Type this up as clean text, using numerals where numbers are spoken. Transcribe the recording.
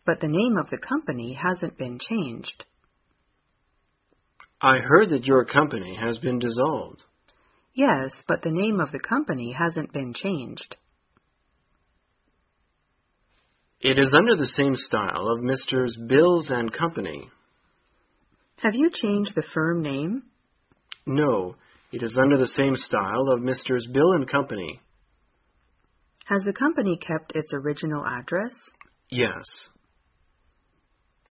but the name of the company hasn't been changed. I heard that your company has been dissolved. Yes, but the name of the company hasn't been changed. It is under the same style of Messrs. Bills and Company. Have you changed the firm name? No, it is under the same style of Messrs. Bill and Company. Has the company kept its original address? Yes.